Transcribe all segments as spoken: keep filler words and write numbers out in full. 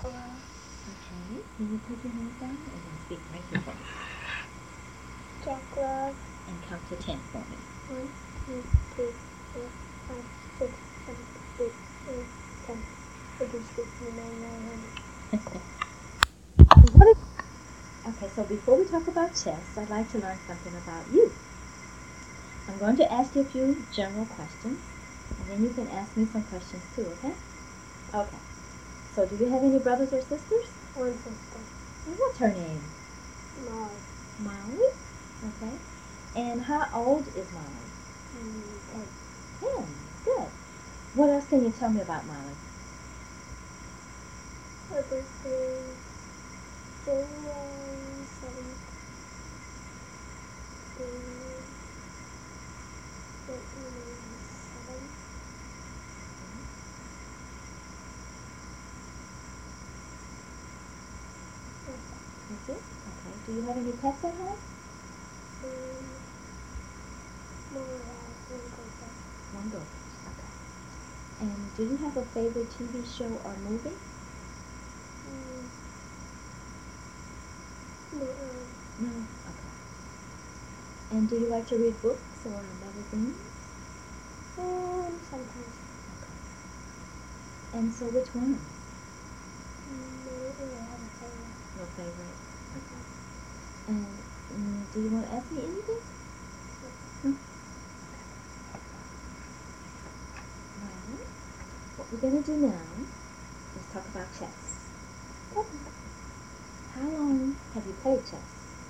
Okay. Can you put your hands down and then speak right here for me? Jack Love. And count to ten for me. One, two, three, four, five, six, seven, eight, nine, ten. I can speak for nine, nine hundred. Okay, so before we talk about chess, I'd like to learn something about you. I'm going to ask you a few general questions, and then you can ask me some questions too, okay? Okay. So do you have any brothers or sisters? One sister. And what's her name? Molly. Molly? Okay. And how old is Molly? Mm, ten. Ten. Good. What else can you tell me about Molly? Her birthday is January seventh. nineteen ninety-seven. That's it? Okay. Do you have any pets at home? Um, Molly has one goldfish. One goldfish. Okay. And do you have a favorite T V show or movie? Mm, no, um, No. Okay. And do you like to read books or magazines? um, sometimes. Okay. And so which one? Mm, I don't really have a favorite. Your favorite? Okay. And mm, do you want to ask me anything? No. Well, what we're going to do now is talk about chess. Okay. How long have you played chess?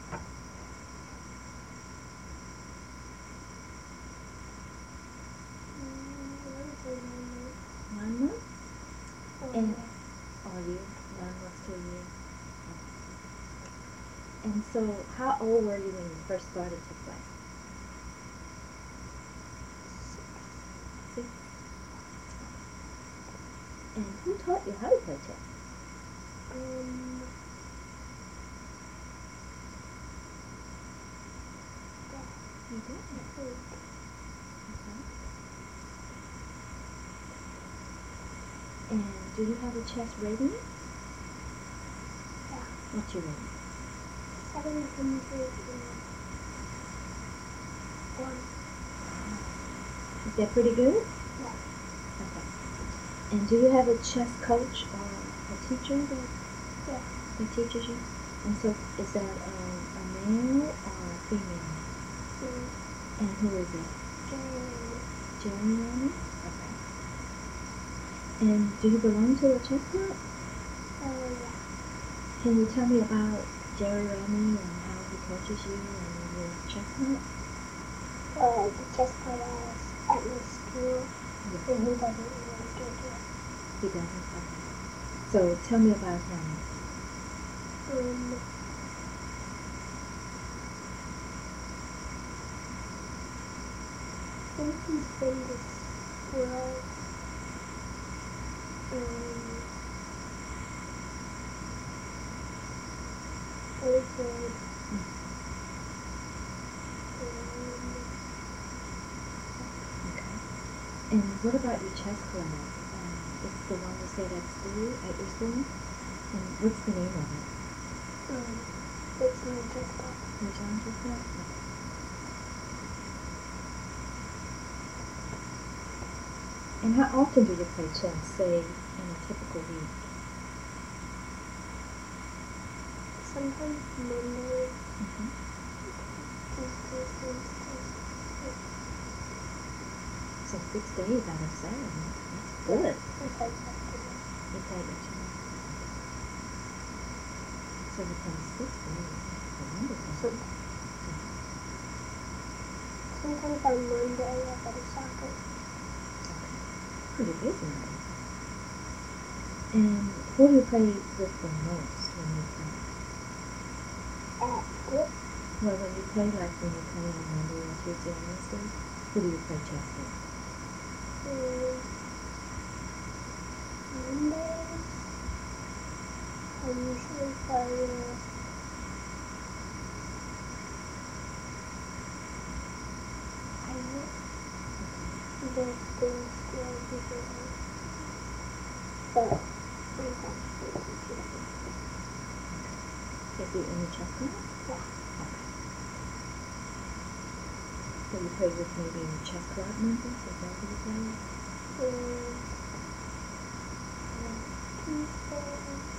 Mm, I would say nine months. One month? Or And more. all year? One month to a year? And so how old were you when you first started to play? Six. And who taught you how to play chess? Um, yeah, You did? I think. Okay. And do you have a chess rating? Yeah. What's your rating? seven hundred one. Is that pretty good? Yeah. Okay. And do you have a chess coach or a teacher that, Yeah. that teaches you? And so is that um, a male or a female? Mm, And who is it? Jerry. Jerry Remy? Okay. And do you belong to a chess club? Oh, yeah. Can you tell me about Jerry Remy and how he coaches you and your chess club? Well, the chess club is at my school, Yes. and he doesn't really do it. He doesn't? Okay. So tell me about him. Um, I think he's been this world. Um, very good. Mm. Um, Okay. And what about your chess club? Um, it's the one you said at school, at your school? And what's the name of it? um, it's my chess club. Your John Chess Club? Okay. And how often do you play chess, say, in a typical week? Sometimes Monday, Mm-hmm. Tuesdays, Wednesdays. So six days out of seven. That's good. I play yesterday. You play each other. So you play six days. That's wonderful. Some- Sometimes on Monday I go to soccer. Okay. Pretty busy now. And who do you play with the most when you play? At school, Well, when you play, like when you play on Monday or Tuesday or Wednesday, who do you play chess with? um, Mondays, I usually play with Pilot. There's the school usually. But I'm actually teaching you any chess cards? Yeah. Okay. So you play with maybe any chess club members? Is that who you play with? And Tuesday.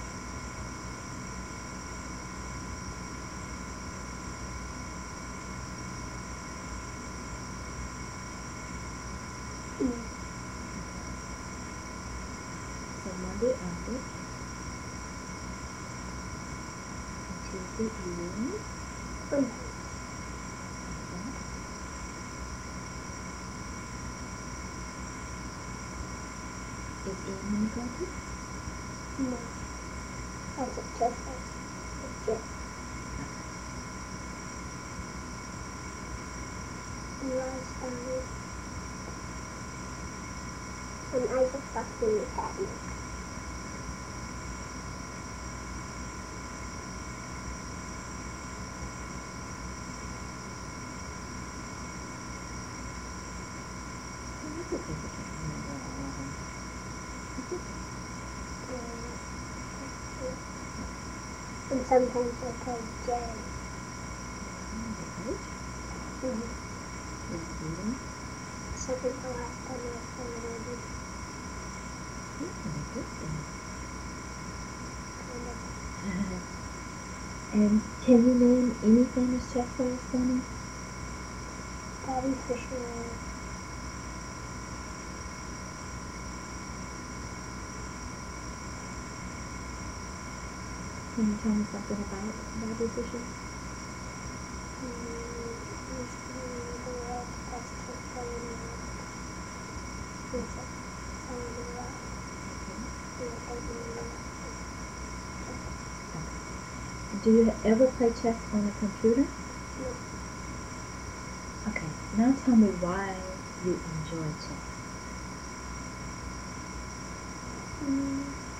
Mm. So Monday Albert. And Tuesday Ian. Sometimes. Okay. Is Ian in the garden? No. That's a chess house. That's it. Last time. And Isaac Buckley Academy. That's okay, I can't remember all of them. It's okay. And sometimes I play Jerry. Okay. Mm-hmm. Is Ian? Second to last time I played it. He's pretty good then. Kind of. And can you name any famous chess players for me? Bobby Fischer. Can you tell me something about Bobby Fischer? He used to be the world's best chess player in the world. He's a son of the world. He was taking the world. And do you ever play chess on a computer? No. Okay, now tell me why you enjoy chess. Mm.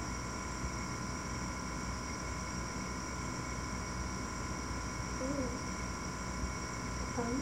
Mm. Fun.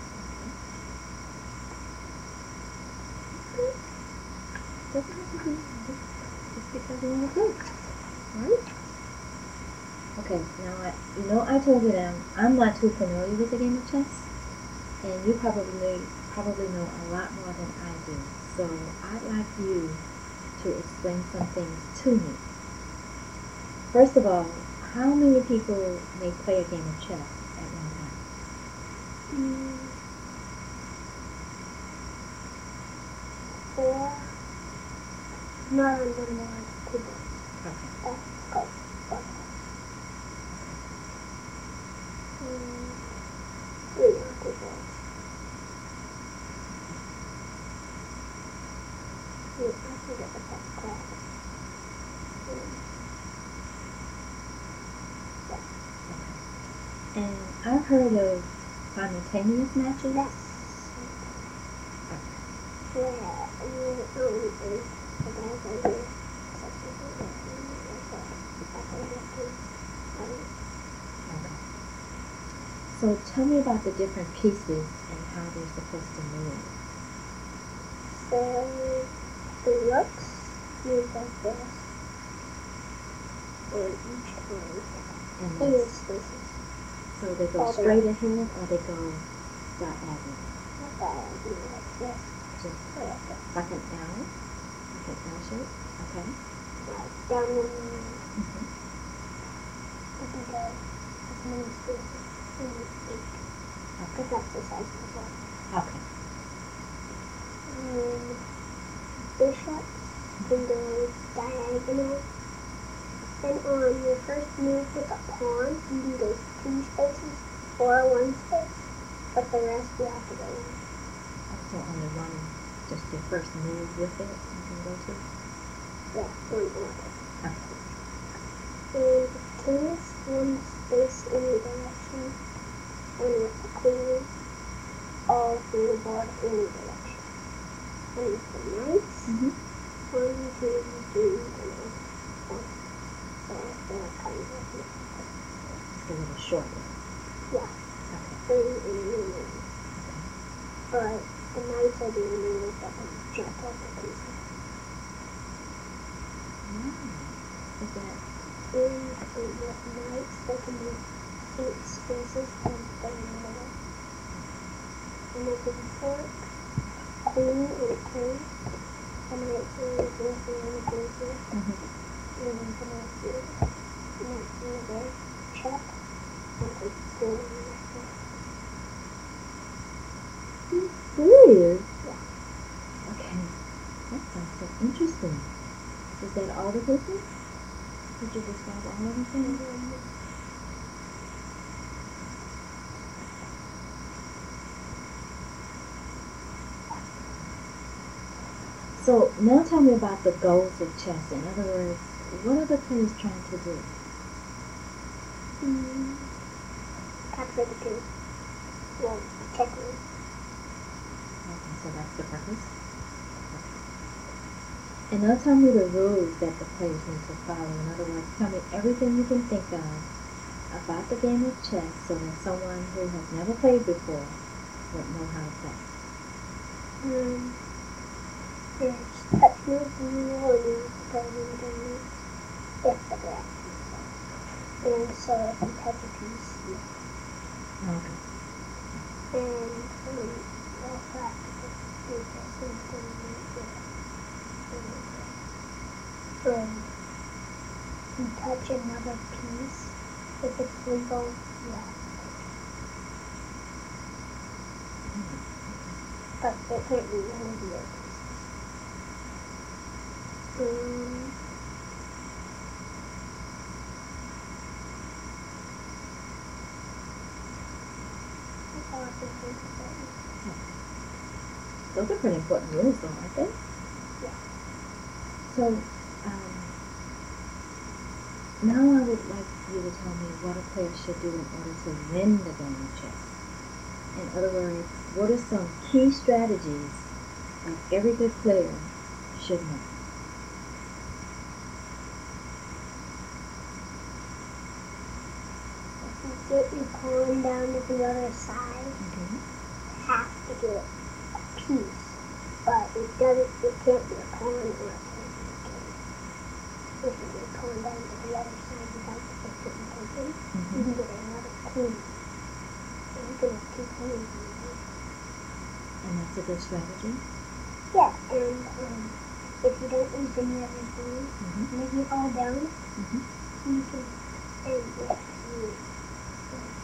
Okay. Doesn't have to be just, just because you want to play, right? Okay, now I, you know I told you that I'm, I'm not too familiar with the game of chess, and you probably probably know a lot more than I do. So I'd like you to explain some things to me. First of all, how many people may play a game of chess at one time? Mm. Four. Not on the board. Two boards. Okay. That's called four. Mm. Three on two boards. Mm. I forget what that's called. Mm. Yeah. And I've heard of simultaneous matches. Yes. Okay. Yeah, you um, is the guy right here. Such a good one. That's what I do. Okay. So tell me about the different pieces and how they're supposed to move. So, the rooks move like this on each one. And In that's, its spaces. so they go All the straight way. ahead or they go diagonal? Not diagonal like this. Just Or like this. like an L? Like an L shape? Okay. Like down one line. Mm-hmm. It can go as many spaces. Maybe eight. Because that's the size of the board. Okay. Um, bishops can go diagonal. And on your first move with a pawn, you can go two spaces or one space, but the rest you have to go one. Also only one, just your first move with it you can go to? Yeah, one order. Okay. And the king is one space in any direction, and with the queen, all through the board any direction. And with the knights, Mm-hmm. one, two, three, and one. So they're kind of like this. It's a little shorter. Yeah, Okay. three and one. Okay. But the knights are the only ones that can jump over pieces. Wow. Is that And um, with knights, they can do eight spaces and stay in the middle. And they can fork, queen, and a king. The knights are in the queen here and the queen here. Mm-hmm. And then the knights here. Knights in the there. Check. And the queen in the next one. Serious? Yeah. Okay. That sounds so interesting. Is that all the pieces? Did you describe all of them? Um, So now tell me about the goals of chess. In other words, what are the players trying to do? mm, capture the king. Well, checkmate. Okay, so that's the purpose. And now tell me the rules that the players need to follow. In other words, tell me everything you can think of about the game of chess so that someone who has never played before would know how to play. Um, there's touch moves in the rule, and you're supposed to do moves if the black piece. And so if you touch a piece, you Okay. and um, you also have to do the same thing with um, you touch another piece. If it's legal, you have to touch it. But it can't be one of your pieces. Um, that's all I can think of right now. Those are pretty important rules, though, aren't they? Yeah. So, um, now I would like you to tell me what a player should do in order to win the game of chess. In other words, what are some key strategies that every good player should know? You get your pawn down to the other side. Mm-hmm. Have to get a piece, but it doesn't. It can't be a pawn or it can't be a king. If you get a pawn down to the other side without the piece getting taken, Mm-hmm. you can get another queen. And you can have two queens in the game. And that's a good strategy? Yeah, and um, if you don't use any other queens, Mm-hmm. maybe you fall down, Mm-hmm. you can. And if you um,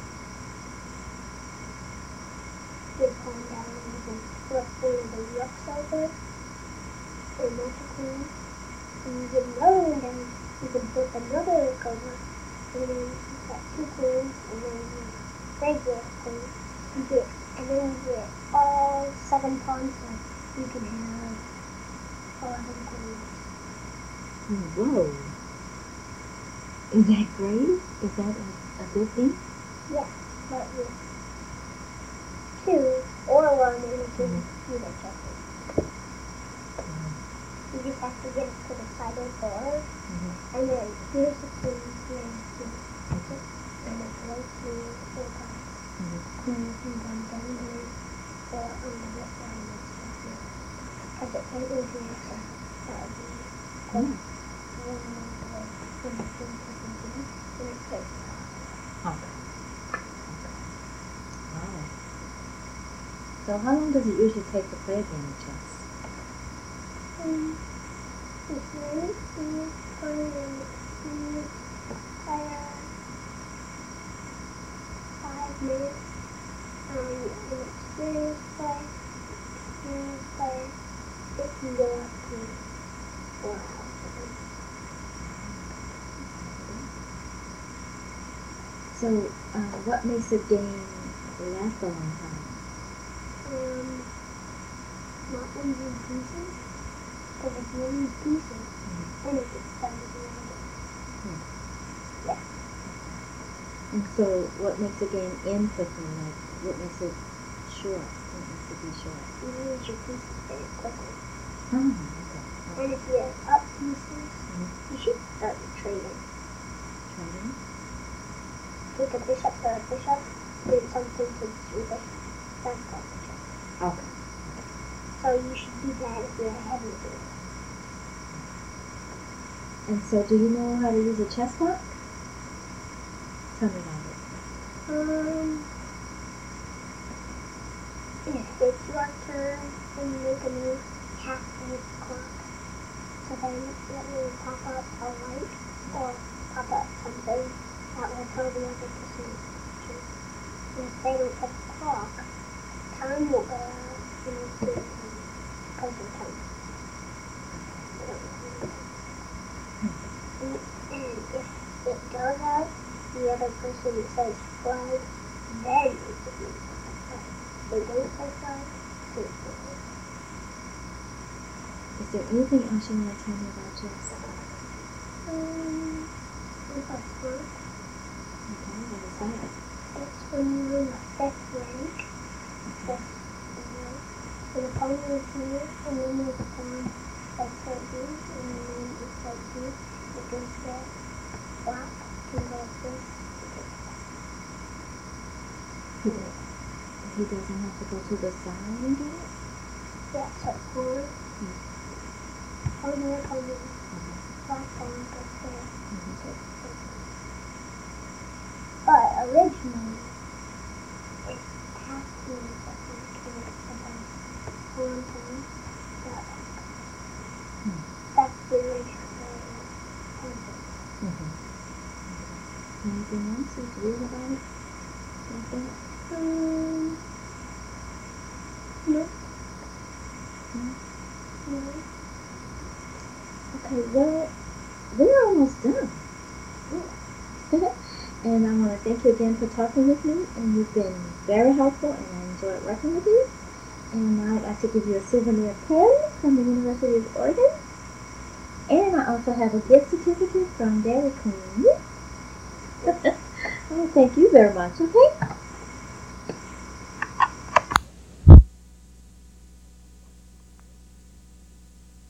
get pawn down, you can flip one of the rooks over, and that's a queen. And you get another one down, you can flip another rook over, and then you've got two queens, and then you regular queen. You get, and then you get all seven pawns, so you can have eleven queens. Whoa. Is that great? Is that a, a good thing? Yeah, but with two or one and a king, Mhm. you get checkmate. You just have to get it to the side of the board, Mm-hmm. and then here's the queen, here's the king. That's it. And it's right through four cards. Mm-hmm. Queen can go down here, or on the left side of this stuff here. Because it can't move here, so that would be Yeah. one more board. And the king can do it, and it's good. Okay. Okay. All right. So how long does it usually take to play a game of chess? Um, if you see playing in the player five minutes, um, an experienced player, experienced player, it can go up to four hours. So, uh, what makes a game last a long time? Um, not losing pieces, because if you lose pieces, then it gets started later. Hmm. Yeah. And so, what makes a game end quickly? Like, what makes it short? What makes it be short? You lose your pieces very quickly. Oh, okay. And if you have up pieces, Mhm. you should start trading. Trading? Take a bishop for a bishop, then something takes your bishop. That's called bishop. Okay. So you should do that if you're ahead in the game. And so, do you know how to use a chess block? Tell me about it. Um, if it's your turn and you make a move, you have to use the clock. So then it will pop up a light or pop up something that will tell the other person to. And if they don't hit the clock, time will go out and it's your turn. Because your time. They don't have any time. And, and if it goes out, the other person says flag, then you can use the flag. If they don't say flag, then it's not. Is there anything else you want to tell me about chess? Um, it's a fun. Okay, what is that? It's when you're in the fifth rank. Fifth rank. So the pawn is here, and then there's a pawn that's right here, and then it's right here. It goes there. Black can go like this. It goes back. He, does, he doesn't have to go to the side and get it? Yeah, so pawn. Mm. Pawn here, pawn here. Okay. Black pawn goes there. Mm-hmm. So it goes back. But originally, it has to be the pawn king above pawn pawn. That pawn. Hmm. That's the original concept. Mm-hmm. Okay. Anything else that's weird about it? Like that? Um, no, No? no. Okay, well, we're almost done. And I want to thank you again for talking with me, and you've been very helpful, and I enjoyed working with you. And now I'd like to give you a souvenir pen from the University of Oregon. And I also have a gift certificate from Dairy Queen. Oh, thank you very much, okay?